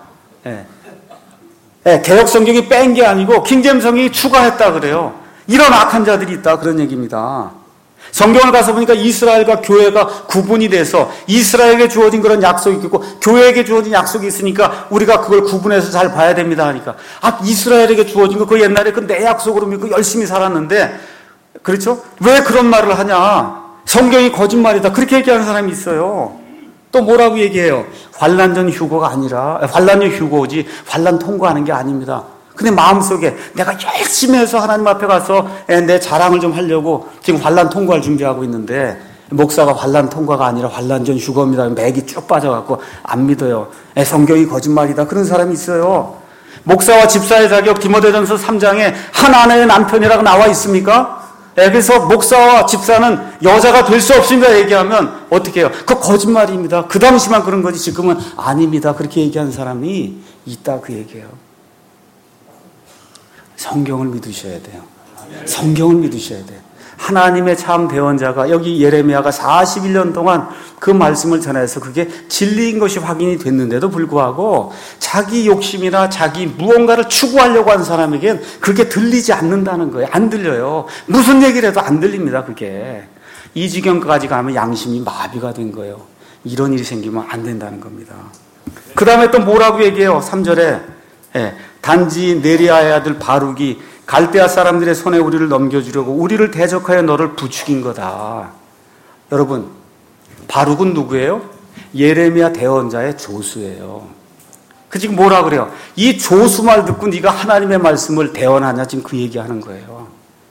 개역 성경이 뺀 게 아니고 킹제임스 성경이 추가했다 그래요. 이런 악한 자들이 있다 그런 얘기입니다. 성경을 가서 보니까 이스라엘과 교회가 구분이 돼서 이스라엘에게 주어진 그런 약속이 있고 교회에게 주어진 약속이 있으니까 우리가 그걸 구분해서 잘 봐야 됩니다 하니까 이스라엘에게 주어진 거 그 옛날에 그 내 약속으로 믿고 열심히 살았는데 그렇죠? 왜 그런 말을 하냐? 성경이 거짓말이다 그렇게 얘기하는 사람이 있어요. 또 뭐라고 얘기해요? 환난 전 휴거가 아니라 환난 전 휴거지 환난 통과하는 게 아닙니다. 근데 마음속에 내가 열심히 해서 하나님 앞에 가서 내 자랑을 좀 하려고 지금 환난 통과를 준비하고 있는데 목사가 환난 통과가 아니라 환난 전 휴거입니다. 맥이 쭉 빠져갖고 안 믿어요. 성경이 거짓말이다. 그런 사람이 있어요. 목사와 집사의 자격 디모데전서 3장에 한 아내의 남편이라고 나와 있습니까? 그래서 목사와 집사는 여자가 될 수 없습니다 얘기하면 어떻게 해요? 그거 거짓말입니다. 그 당시만 그런 거지 지금은 아닙니다. 그렇게 얘기하는 사람이 있다 그 얘기예요. 성경을 믿으셔야 돼요. 성경을 믿으셔야 돼요. 하나님의 참 대언자가 여기 예레미야가 41년 동안 그 말씀을 전해서 그게 진리인 것이 확인이 됐는데도 불구하고 자기 욕심이나 자기 무언가를 추구하려고 하는 사람에겐 그게 들리지 않는다는 거예요. 안 들려요. 무슨 얘기를 해도 안 들립니다. 그게. 이 지경까지 가면 양심이 마비가 된 거예요. 이런 일이 생기면 안 된다는 겁니다. 그 다음에 또 뭐라고 얘기해요? 3절에 단지 네리아의 아들 바룩이 갈대아 사람들의 손에 우리를 넘겨주려고 우리를 대적하여 너를 부추긴 거다. 여러분, 바룩은 누구예요? 예레미야 대언자의 조수예요. 그 지금 뭐라 그래요? 이 조수 말 듣고 네가 하나님의 말씀을 대언하냐? 지금 그 얘기하는 거예요.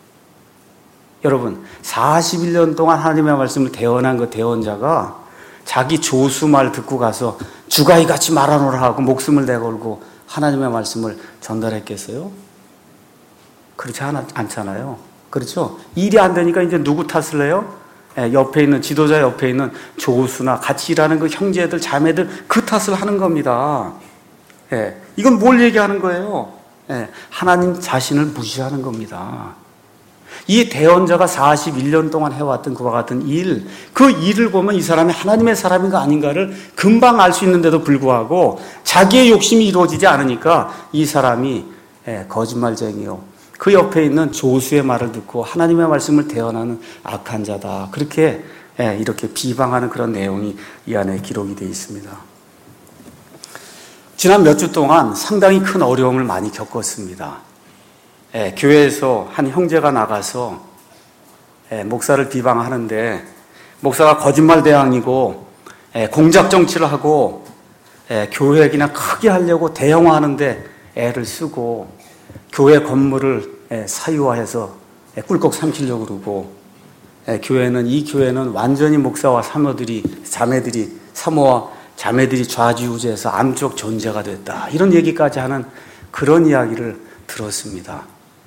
여러분, 41년 동안 하나님의 말씀을 대언한 그 대언자가 자기 조수 말 듣고 가서 주가이같이 말하노라 하고 목숨을 내걸고 하나님의 말씀을 전달했겠어요? 그렇지 않잖아요. 그렇죠? 일이 안 되니까 이제 누구 탓을 해요? 옆에 있는, 지도자 옆에 있는 조수나 같이 일하는 그 형제들, 자매들 그 탓을 하는 겁니다. 이건 뭘 얘기하는 거예요? 하나님 자신을 무시하는 겁니다. 이 대언자가 41년 동안 해왔던 그와 같은 일, 그 일을 보면 이 사람이 하나님의 사람인가 아닌가를 금방 알 수 있는데도 불구하고 자기의 욕심이 이루어지지 않으니까 이 사람이 거짓말쟁이요. 그 옆에 있는 조수의 말을 듣고 하나님의 말씀을 대언하는 악한 자다. 그렇게 이렇게 비방하는 그런 내용이 이 안에 기록이 되어 있습니다. 지난 몇 주 동안 상당히 큰 어려움을 많이 겪었습니다. 교회에서 한 형제가 나가서 목사를 비방하는데 목사가 거짓말 대왕이고 공작 정치를 하고 교회 그냥 크게 하려고 대형화하는데 애를 쓰고 교회 건물을 사유화해서 꿀꺽 삼키려고 그러고 이 교회는 완전히 목사와 자매들이 사모와 자매들이 좌지우지해서 암적 존재가 됐다. 이런 얘기까지 하는 그런 이야기를 들었습니다.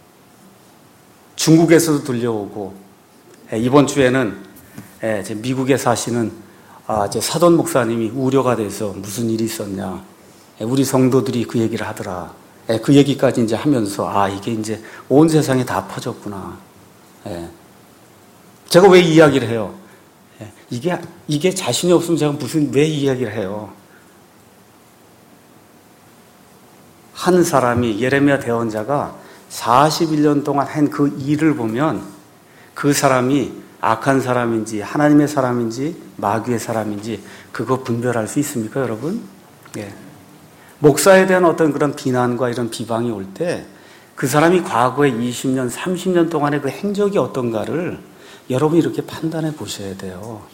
중국에서도 들려오고 이번 주에는 미국에 사시는 사돈 목사님이 우려가 돼서 무슨 일이 있었냐. 우리 성도들이 그 얘기를 하더라. 그 얘기까지 이제 하면서 이게 이제 온 세상에 다 퍼졌구나. 제가 왜 이야기를 해요? 이게 자신이 없으면 제가 왜 이야기를 해요? 한 사람이 예레미야 대언자가 41년 동안 한 그 일을 보면 그 사람이 악한 사람인지 하나님의 사람인지 마귀의 사람인지 그거 분별할 수 있습니까, 여러분? 목사에 대한 어떤 그런 비난과 이런 비방이 올 때 그 사람이 과거에 20년, 30년 동안의 그 행적이 어떤가를 여러분이 이렇게 판단해 보셔야 돼요.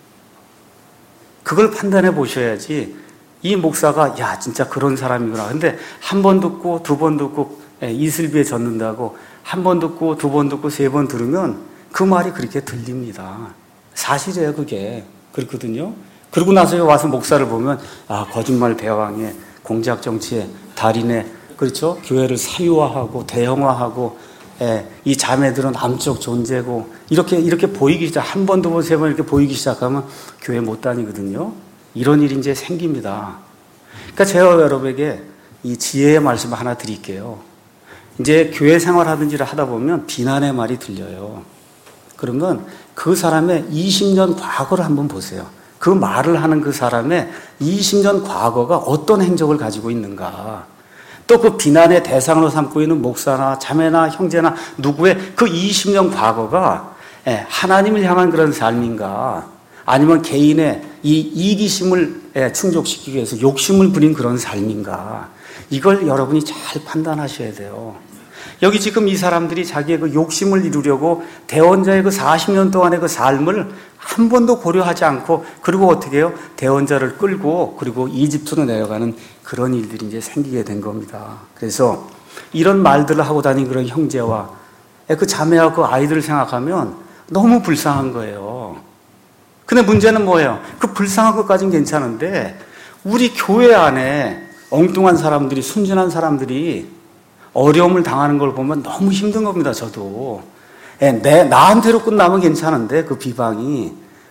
그걸 판단해 보셔야지 이 목사가 진짜 그런 사람이구나. 근데 한 번 듣고 두 번 듣고 이슬비에 젖는다고 한 번 듣고 두 번 듣고 세 번 들으면 그 말이 그렇게 들립니다. 사실이에요, 그게. 그렇거든요. 그러고 나서 와서 목사를 보면 거짓말 대왕에 공작 정치에 달인에 그렇죠? 교회를 사유화하고 대형화하고 이 자매들은 암적 존재고 이렇게 보이기 시작 한 번 두 번 세 번 이렇게 보이기 시작하면 교회 못 다니거든요. 이런 일이 이제 생깁니다. 그러니까 제가 여러분에게 이 지혜의 말씀 하나 드릴게요. 이제 교회 생활하든지를 하다 보면 비난의 말이 들려요. 그러면 그 사람의 20년 과거를 한번 보세요. 그 말을 하는 그 사람의 20년 과거가 어떤 행적을 가지고 있는가. 또 그 비난의 대상으로 삼고 있는 목사나 자매나 형제나 누구의 그 20년 과거가 하나님을 향한 그런 삶인가 아니면 개인의 이 이기심을 충족시키기 위해서 욕심을 부린 그런 삶인가 이걸 여러분이 잘 판단하셔야 돼요. 여기 지금 이 사람들이 자기의 그 욕심을 이루려고 대언자의 그 40년 동안의 그 삶을 한 번도 고려하지 않고 그리고 어떻게 해요? 대언자를 끌고 그리고 이집트로 내려가는 그런 일들이 이제 생기게 된 겁니다. 그래서 이런 말들을 하고 다닌 그런 형제와 그 자매와 그 아이들을 생각하면 너무 불쌍한 거예요. 근데 문제는 뭐예요? 그 불쌍한 것까지는 괜찮은데 우리 교회 안에 엉뚱한 사람들이 순진한 사람들이 어려움을 당하는 걸 보면 너무 힘든 겁니다. 저도 나한테로 끝나면 괜찮은데 그 비방이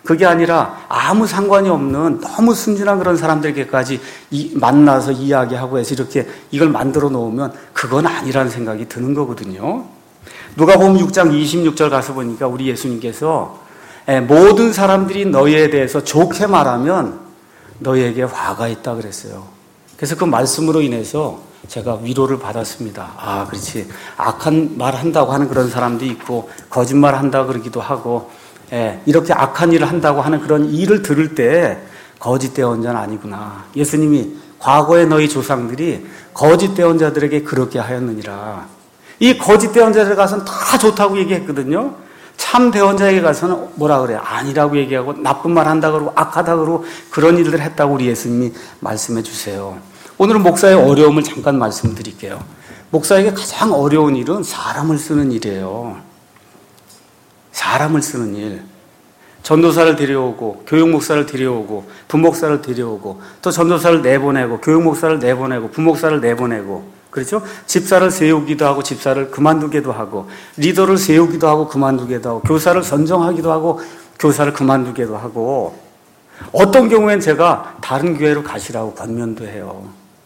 그게 아니라 아무 상관이 없는 너무 순진한 그런 사람들에게까지 만나서 이야기하고 해서 이렇게 이걸 만들어 놓으면 그건 아니라는 생각이 드는 거거든요. 누가복음 6장 26절 가서 보니까 우리 예수님께서 모든 사람들이 너희에 대해서 좋게 말하면 너희에게 화가 있다 그랬어요. 그래서 그 말씀으로 인해서 제가 위로를 받았습니다. 아, 그렇지. 악한 말 한다고 하는 그런 사람도 있고 거짓말 한다고 그러기도 하고 이렇게 악한 일을 한다고 하는 그런 일을 들을 때 거짓 대언자는 아니구나. 예수님이 과거의 너희 조상들이 거짓 대언자들에게 그렇게 하였느니라. 이 거짓 대언자들 가서는 다 좋다고 얘기했거든요. 참 대언자에게 가서는 뭐라 그래요? 아니라고 얘기하고 나쁜 말 한다 그러고 악하다 그러고 그런 일들을 했다고 우리 예수님이 말씀해 주세요. 오늘은 목사의 어려움을 잠깐 말씀드릴게요. 목사에게 가장 어려운 일은 사람을 쓰는 일이에요. 사람을 쓰는 일. 전도사를 데려오고 교육목사를 데려오고 부목사를 데려오고 또 전도사를 내보내고 교육목사를 내보내고 부목사를 내보내고 그렇죠? 집사를 세우기도 하고 집사를 그만두기도 하고 리더를 세우기도 하고 그만두기도 하고 교사를 선정하기도 하고 교사를 그만두기도 하고 어떤 경우엔 제가 다른 교회로 가시라고 권면도 해요.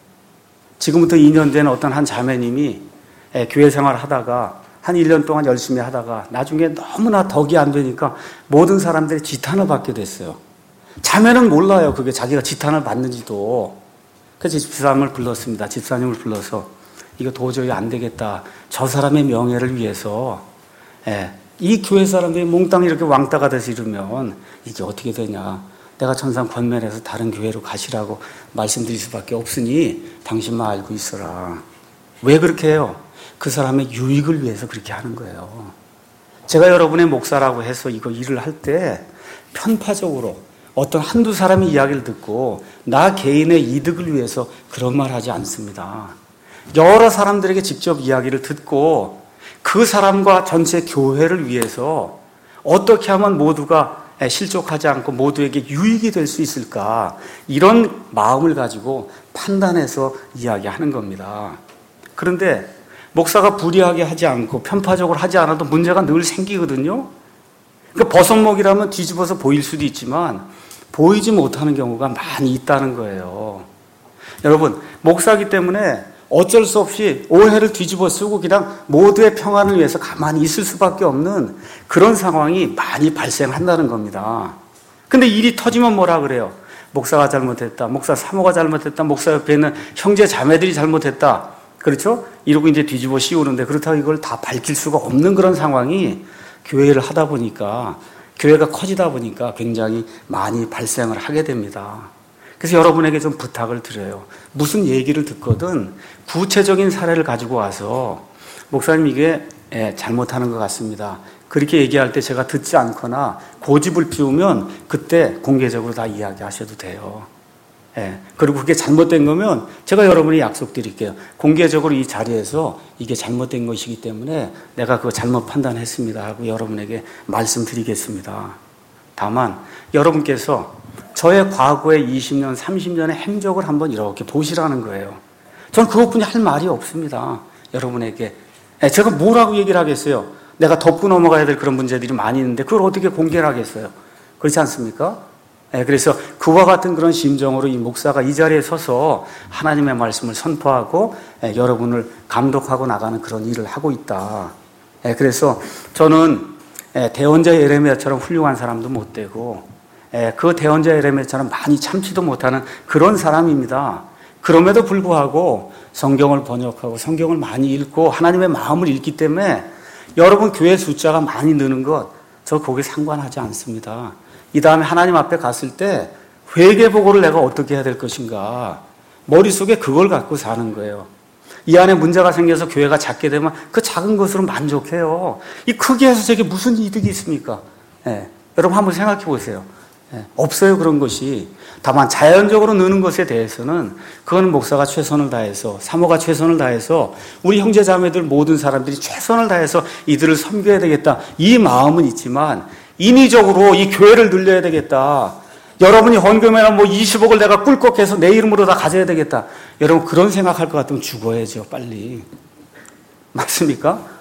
지금부터 2년 된 어떤 한 자매님이 교회 생활을 하다가 한 1년 동안 열심히 하다가 나중에 너무나 덕이 안 되니까 모든 사람들이 지탄을 받게 됐어요. 자매는 몰라요. 그게 자기가 지탄을 받는지도. 그래서 집사님을 불렀습니다. 집사님을 불러서 이거 도저히 안 되겠다. 저 사람의 명예를 위해서 이 교회 사람들이 몽땅 이렇게 왕따가 돼서 이러면 이게 어떻게 되냐. 내가 천상 권면해서 다른 교회로 가시라고 말씀드릴 수밖에 없으니 당신만 알고 있어라. 왜 그렇게 해요? 그 사람의 유익을 위해서 그렇게 하는 거예요. 제가 여러분의 목사라고 해서 이거 일을 할 때 편파적으로 어떤 한두 사람의 이야기를 듣고 나 개인의 이득을 위해서 그런 말 하지 않습니다. 여러 사람들에게 직접 이야기를 듣고 그 사람과 전체 교회를 위해서 어떻게 하면 모두가 실족하지 않고 모두에게 유익이 될 수 있을까 이런 마음을 가지고 판단해서 이야기하는 겁니다. 그런데 목사가 불의하게 하지 않고 편파적으로 하지 않아도 문제가 늘 생기거든요. 그러니까 버섯목이라면 뒤집어서 보일 수도 있지만 보이지 못하는 경우가 많이 있다는 거예요. 여러분, 목사기 때문에 어쩔 수 없이 오해를 뒤집어 쓰고 그냥 모두의 평안을 위해서 가만히 있을 수밖에 없는 그런 상황이 많이 발생한다는 겁니다. 근데 일이 터지면 뭐라 그래요? 목사가 잘못했다. 목사 사모가 잘못했다. 목사 옆에 있는 형제 자매들이 잘못했다. 그렇죠? 이러고 이제 뒤집어 씌우는데 그렇다고 이걸 다 밝힐 수가 없는 그런 상황이 교회를 하다 보니까 교회가 커지다 보니까 굉장히 많이 발생을 하게 됩니다. 그래서 여러분에게 좀 부탁을 드려요. 무슨 얘기를 듣거든 구체적인 사례를 가지고 와서 목사님 이게 잘못하는 것 같습니다. 그렇게 얘기할 때 제가 듣지 않거나 고집을 피우면 그때 공개적으로 다 이야기하셔도 돼요. 그리고 그게 잘못된 거면 제가 여러분이 약속드릴게요. 공개적으로 이 자리에서 이게 잘못된 것이기 때문에 내가 그거 잘못 판단했습니다 하고 여러분에게 말씀드리겠습니다. 다만 여러분께서 저의 과거의 20년, 30년의 행적을 한번 이렇게 보시라는 거예요. 저는 그것뿐이 할 말이 없습니다. 여러분에게. 제가 뭐라고 얘기를 하겠어요? 내가 덮고 넘어가야 될 그런 문제들이 많이 있는데 그걸 어떻게 공개를 하겠어요? 그렇지 않습니까? 그래서 그와 같은 그런 심정으로 이 목사가 이 자리에 서서 하나님의 말씀을 선포하고 여러분을 감독하고 나가는 그런 일을 하고 있다. 그래서 저는 대언자 예레미야처럼 훌륭한 사람도 못 되고 그 대언자 예레미야처럼 많이 참지도 못하는 그런 사람입니다. 그럼에도 불구하고 성경을 번역하고 성경을 많이 읽고 하나님의 마음을 읽기 때문에 여러분 교회 숫자가 많이 느는 것 저 거기에 상관하지 않습니다. 이 다음에 하나님 앞에 갔을 때 회개보고를 내가 어떻게 해야 될 것인가 머릿속에 그걸 갖고 사는 거예요. 이 안에 문제가 생겨서 교회가 작게 되면 그 작은 것으로 만족해요. 이 크게 해서 저게 무슨 이득이 있습니까? 여러분 한번 생각해 보세요. 없어요 그런 것이. 다만 자연적으로 느는 것에 대해서는 그건 목사가 최선을 다해서 사모가 최선을 다해서 우리 형제자매들 모든 사람들이 최선을 다해서 이들을 섬겨야 되겠다 이 마음은 있지만 인위적으로 이 교회를 늘려야 되겠다. 여러분이 헌금에는 뭐 20억을 내가 꿀꺽해서 내 이름으로 다 가져야 되겠다. 여러분 그런 생각할 것 같으면 죽어야죠 빨리. 맞습니까?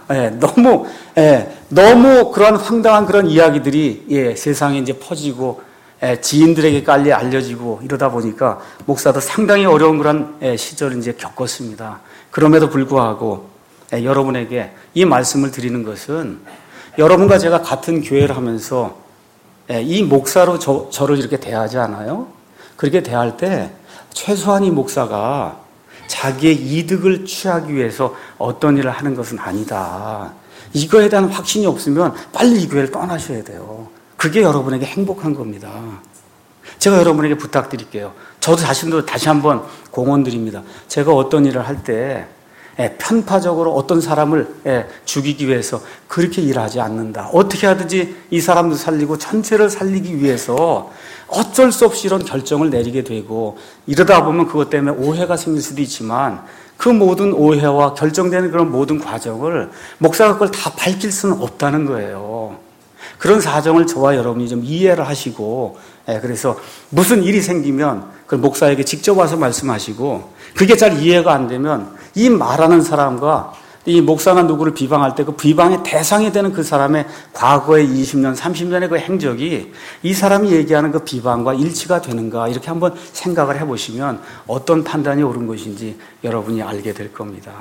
너무 그런 황당한 그런 이야기들이 세상에 이제 퍼지고 지인들에게 빨리 알려지고 이러다 보니까 목사도 상당히 어려운 그런 시절을 이제 겪었습니다. 그럼에도 불구하고 여러분에게 이 말씀을 드리는 것은 여러분과 제가 같은 교회를 하면서 이 목사로 저를 이렇게 대하지 않아요? 그렇게 대할 때 최소한 이 목사가 자기의 이득을 취하기 위해서 어떤 일을 하는 것은 아니다. 이거에 대한 확신이 없으면 빨리 이 교회를 떠나셔야 돼요. 그게 여러분에게 행복한 겁니다. 제가 여러분에게 부탁드릴게요. 저도 자신도 다시 한번 공언드립니다. 제가 어떤 일을 할 때 편파적으로 어떤 사람을 죽이기 위해서 그렇게 일하지 않는다. 어떻게 하든지 이 사람도 살리고 전체를 살리기 위해서 어쩔 수 없이 이런 결정을 내리게 되고 이러다 보면 그것 때문에 오해가 생길 수도 있지만 그 모든 오해와 결정되는 그런 모든 과정을 목사가 그걸 다 밝힐 수는 없다는 거예요. 그런 사정을 저와 여러분이 좀 이해를 하시고 그래서 무슨 일이 생기면 그 목사에게 직접 와서 말씀하시고 그게 잘 이해가 안 되면 이 말하는 사람과 이 목사가 누구를 비방할 때 그 비방의 대상이 되는 그 사람의 과거의 20년, 30년의 그 행적이 이 사람이 얘기하는 그 비방과 일치가 되는가 이렇게 한번 생각을 해보시면 어떤 판단이 옳은 것인지 여러분이 알게 될 겁니다.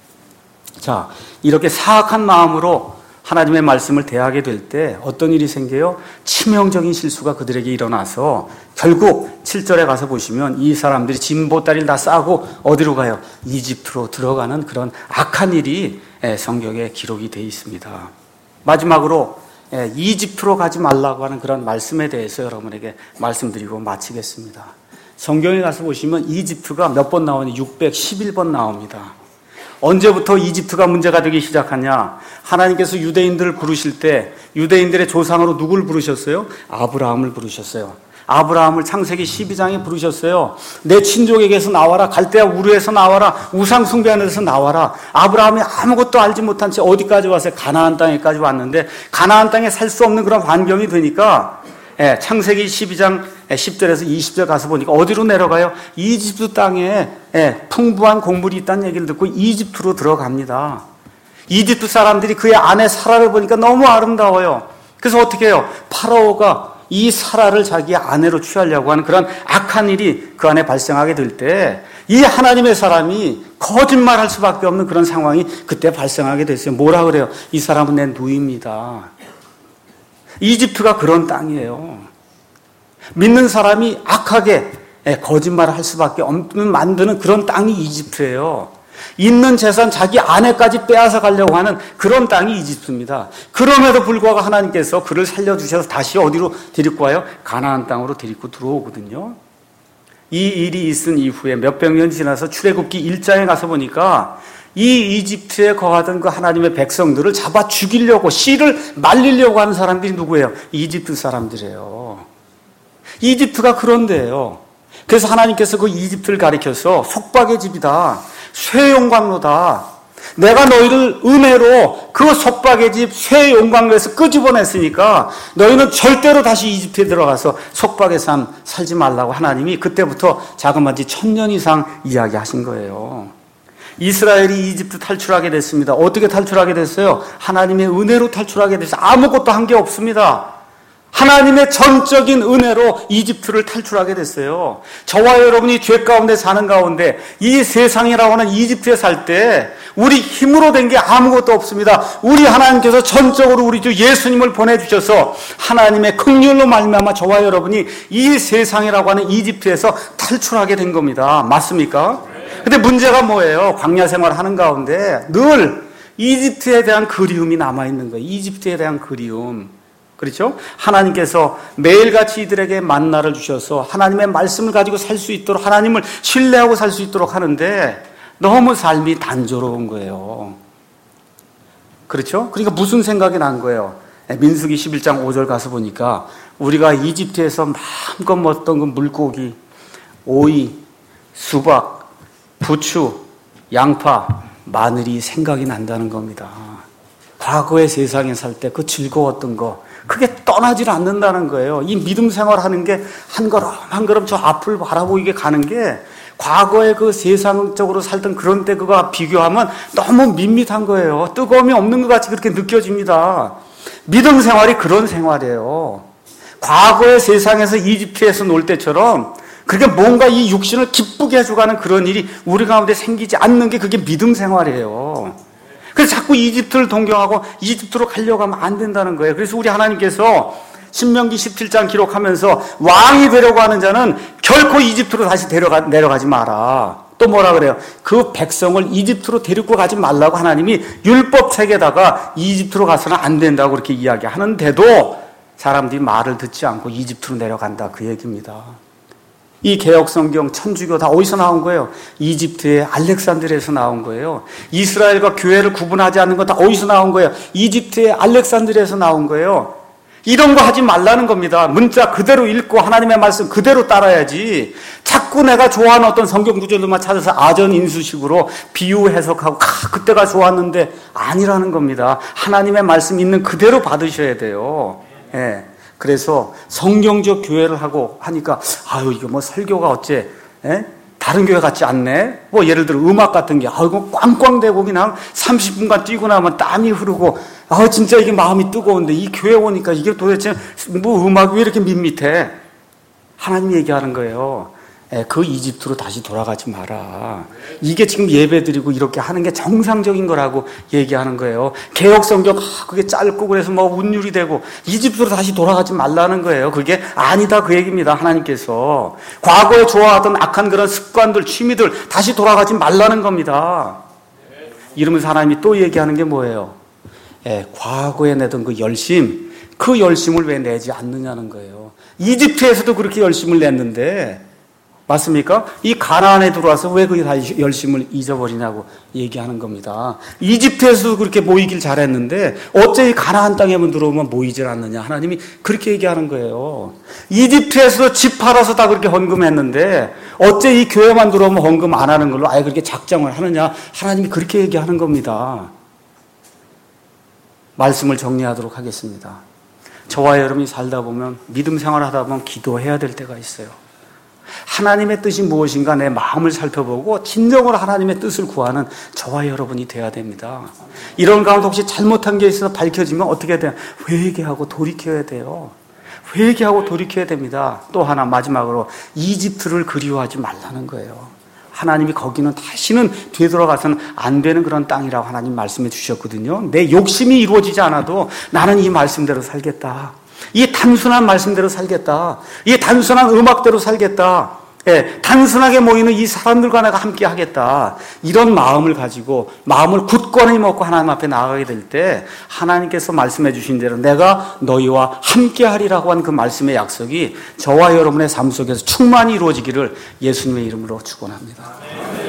자, 이렇게 사악한 마음으로 하나님의 말씀을 대하게 될 때 어떤 일이 생겨요? 치명적인 실수가 그들에게 일어나서 결국 7절에 가서 보시면 이 사람들이 진보다리를 다 싸고 어디로 가요? 이집트로 들어가는 그런 악한 일이 성경에 기록이 되어 있습니다. 마지막으로 이집트로 가지 말라고 하는 그런 말씀에 대해서 여러분에게 말씀드리고 마치겠습니다. 성경에 가서 보시면 이집트가 몇 번 나오니 611번 나옵니다. 언제부터 이집트가 문제가 되기 시작하냐? 하나님께서 유대인들을 부르실 때 유대인들의 조상으로 누굴 부르셨어요? 아브라함을 부르셨어요. 아브라함을 창세기 12장에 부르셨어요. 내 친족에게서 나와라. 갈대아 우르에서 나와라. 우상 숭배하는 데서 나와라. 아브라함이 아무것도 알지 못한 채 어디까지 왔어요? 가나안 땅에까지 왔는데 가나안 땅에 살 수 없는 그런 환경이 되니까 창세기 12장 10절에서 20절 가서 보니까 어디로 내려가요? 이집트 땅에 풍부한 곡물이 있다는 얘기를 듣고 이집트로 들어갑니다. 이집트 사람들이 그의 아내 사라를 보니까 너무 아름다워요. 그래서 어떻게 해요? 파라오가 이 사라를 자기의 아내로 취하려고 하는 그런 악한 일이 그 안에 발생하게 될 때 이 하나님의 사람이 거짓말할 수밖에 없는 그런 상황이 그때 발생하게 됐어요. 뭐라 그래요? 이 사람은 내 누이입니다. 이집트가 그런 땅이에요. 믿는 사람이 악하게 거짓말을 할 수밖에 없는 만드는 그런 땅이 이집트예요. 있는 재산 자기 아내까지 빼앗아 가려고 하는 그런 땅이 이집트입니다. 그럼에도 불구하고 하나님께서 그를 살려주셔서 다시 어디로 데리고 와요? 가나안 땅으로 데리고 들어오거든요. 이 일이 있은 이후에 몇백 년이 지나서 출애굽기 1장에 가서 보니까 이 이집트에 거하던 그 하나님의 백성들을 잡아 죽이려고 씨를 말리려고 하는 사람들이 누구예요? 이집트 사람들이에요. 이집트가 그런 데예요. 그래서 하나님께서 그 이집트를 가리켜서 속박의 집이다. 쇠용광로다. 내가 너희를 은혜로 그 속박의 집 쇠용광로에서 끄집어냈으니까 너희는 절대로 다시 이집트에 들어가서 속박의 삶 살지 말라고 하나님이 그때부터 자그마치 1000년 이상 이야기하신 거예요. 이스라엘이 이집트 탈출하게 됐습니다. 어떻게 탈출하게 됐어요? 하나님의 은혜로 탈출하게 됐어요. 아무것도 한 게 없습니다. 하나님의 전적인 은혜로 이집트를 탈출하게 됐어요. 저와 여러분이 죄 가운데 사는 가운데 이 세상이라고 하는 이집트에 살 때 우리 힘으로 된 게 아무것도 없습니다. 우리 하나님께서 전적으로 우리 주 예수님을 보내주셔서 하나님의 긍휼로 말미암아 저와 여러분이 이 세상이라고 하는 이집트에서 탈출하게 된 겁니다. 맞습니까? 근데 문제가 뭐예요? 광야 생활하는 가운데 늘 이집트에 대한 그리움이 남아있는 거예요. 이집트에 대한 그리움. 그렇죠? 하나님께서 매일같이 이들에게 만나를 주셔서 하나님의 말씀을 가지고 살 수 있도록 하나님을 신뢰하고 살 수 있도록 하는데 너무 삶이 단조로운 거예요. 그렇죠? 그러니까 무슨 생각이 난 거예요? 민수기 11장 5절 가서 보니까 우리가 이집트에서 마음껏 먹었던 그 물고기, 오이, 수박, 부추, 양파, 마늘이 생각이 난다는 겁니다. 과거의 세상에 살 때 그 즐거웠던 거 그게 떠나질 않는다는 거예요. 이 믿음 생활하는 게 한 걸음 한 걸음 저 앞을 바라보이게 가는 게 과거에 그 세상적으로 살던 그런 때 그거 비교하면 너무 밋밋한 거예요. 뜨거움이 없는 것 같이 그렇게 느껴집니다. 믿음 생활이 그런 생활이에요. 과거의 세상에서 이집트에서 놀 때처럼 그렇게 뭔가 이 육신을 기쁘게 해주가는 그런 일이 우리 가운데 생기지 않는 게 그게 믿음 생활이에요. 그래서 자꾸 이집트를 동경하고 이집트로 가려고 하면 안 된다는 거예요. 그래서 우리 하나님께서 신명기 17장 기록하면서 왕이 되려고 하는 자는 결코 이집트로 다시 내려가지 마라. 또 뭐라 그래요? 그 백성을 이집트로 데리고 가지 말라고 하나님이 율법책에다가 이집트로 가서는 안 된다고 그렇게 이야기하는데도 사람들이 말을 듣지 않고 이집트로 내려간다, 그 얘기입니다. 이 개혁성경, 천주교 다 어디서 나온 거예요? 이집트의 알렉산드리아에서 나온 거예요. 이스라엘과 교회를 구분하지 않는 건 다 어디서 나온 거예요? 이집트의 알렉산드리아에서 나온 거예요. 이런 거 하지 말라는 겁니다. 문자 그대로 읽고 하나님의 말씀 그대로 따라야지. 자꾸 내가 좋아하는 어떤 성경 구절들만 찾아서 아전인수식으로 비유 해석하고 그때가 좋았는데 아니라는 겁니다. 하나님의 말씀 있는 그대로 받으셔야 돼요. 예. 그래서 성경적 교회를 하고 하니까 아유 이거 뭐 설교가 어째 다른 교회 같지 않네. 뭐 예를 들어 음악 같은 게 이거 꽝꽝대고 그냥 30분간 뛰고 나면 땀이 흐르고 진짜 이게 마음이 뜨거운데 이 교회 오니까 이게 도대체 뭐 음악이 왜 이렇게 밋밋해? 하나님 얘기하는 거예요. 그 이집트로 다시 돌아가지 마라. 이게 지금 예배드리고 이렇게 하는 게 정상적인 거라고 얘기하는 거예요. 개혁성경 그게 짧고 그래서 뭐 운율이 되고 이집트로 다시 돌아가지 말라는 거예요. 그게 아니다 그 얘기입니다. 하나님께서 과거에 좋아하던 악한 그런 습관들, 취미들 다시 돌아가지 말라는 겁니다. 이러면서 하나님이 또 얘기하는 게 뭐예요? 과거에 내던 그 열심을 왜 내지 않느냐는 거예요. 이집트에서도 그렇게 열심을 냈는데 맞습니까? 이 가나안에 들어와서 왜 그 열심을 잊어버리냐고 얘기하는 겁니다. 이집트에서도 그렇게 모이길 잘했는데 어째 이 가나안 땅에만 들어오면 모이질 않느냐. 하나님이 그렇게 얘기하는 거예요. 이집트에서도 집 팔아서 다 그렇게 헌금했는데 어째 이 교회만 들어오면 헌금 안 하는 걸로 아예 그렇게 작정을 하느냐. 하나님이 그렇게 얘기하는 겁니다. 말씀을 정리하도록 하겠습니다. 저와 여러분이 살다 보면 믿음 생활을 하다 보면 기도해야 될 때가 있어요. 하나님의 뜻이 무엇인가 내 마음을 살펴보고 진정으로 하나님의 뜻을 구하는 저와 여러분이 돼야 됩니다. 이런 가운데 혹시 잘못한 게 있어서 밝혀지면 어떻게 돼요? 회개하고 돌이켜야 돼요. 회개하고 돌이켜야 됩니다. 또 하나 마지막으로 이집트를 그리워하지 말라는 거예요. 하나님이 거기는 다시는 되돌아가서는 안 되는 그런 땅이라고 하나님 말씀해 주셨거든요. 내 욕심이 이루어지지 않아도 나는 이 말씀대로 살겠다. 이 단순한 말씀대로 살겠다. 이 단순한 음악대로 살겠다. 단순하게 모이는 이 사람들과 내가 함께 하겠다. 이런 마음을 가지고 마음을 굳건히 먹고 하나님 앞에 나아가게 될 때 하나님께서 말씀해 주신 대로 내가 너희와 함께 하리라고 한 그 말씀의 약속이 저와 여러분의 삶 속에서 충만히 이루어지기를 예수님의 이름으로 축원합니다.